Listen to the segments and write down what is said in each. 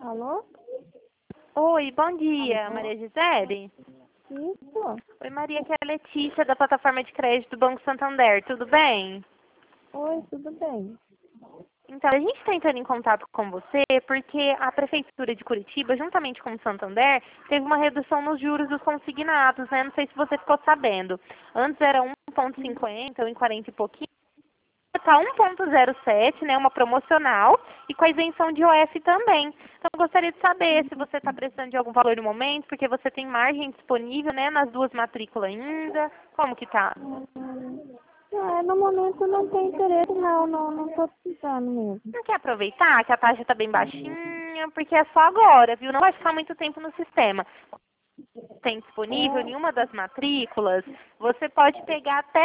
Alô? Oi, bom dia, Alô? Maria Gisele. Isso? Oi, Maria, aqui é a Letícia, da plataforma de crédito do Banco Santander, tudo bem? Oi, tudo bem? Então, a gente está entrando em contato com você porque a Prefeitura de Curitiba, juntamente com o Santander, teve uma redução nos juros dos consignados, né? Não sei se você ficou sabendo. Antes era 1,50, 1,40 e pouquinho. Está 1,07, né, uma promocional, e com a isenção de OF também. Então, eu gostaria de saber se você está precisando de algum valor no momento, porque você tem margem disponível, né, nas duas matrículas ainda. Como que tá? No momento não tem interesse, não tô precisando mesmo. Não quer aproveitar que a taxa está bem baixinha, porque é só agora, viu? Não vai ficar muito tempo no sistema. Tem disponível É, nenhuma das matrículas, você pode pegar até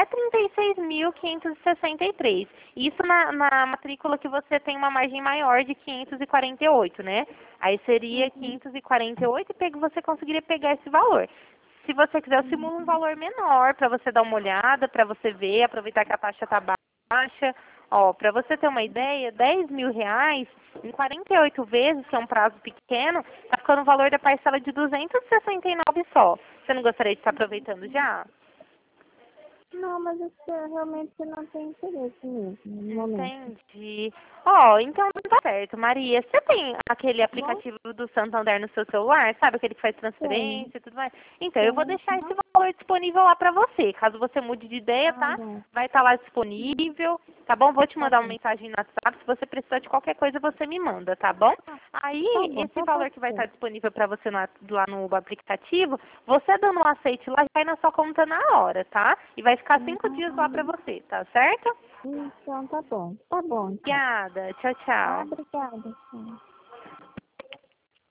36.563. Isso na matrícula que você tem uma margem maior de 548, né? Aí seria 548 e você conseguiria pegar esse valor. Se você quiser, eu simulo um valor menor para você dar uma olhada, para você ver, aproveitar que a taxa está baixa. Ó, para você ter uma ideia, R$ 10.000 em 48 vezes, que é um prazo pequeno, está ficando o valor da parcela de 269 só. Você não gostaria de estar aproveitando já? não, mas isso realmente não tem interesse mesmo, no momento. Entendi. Ó, então tá certo. Maria, você tem aquele Bom, aplicativo do Santander no seu celular? Sabe aquele que faz tem, transferência e tudo mais? Então, eu vou tem. deixar esse valor disponível lá pra você. Caso você mude de ideia, Ah, tá? bom. Vai estar lá disponível, tá bom? Vou te Tá mandar uma bom. mensagem no WhatsApp. Se você precisar de qualquer coisa, você me manda, tá bom? Aí, esse Tá valor bom, que vai estar sim. disponível para você lá no aplicativo, você dando um aceite lá, vai na sua conta na hora, tá? E vai ficar 5 dias lá pra você, tá certo? Então tá bom. Tá bom, então. Obrigada. Tchau, Ah, tchau. obrigada. Sim.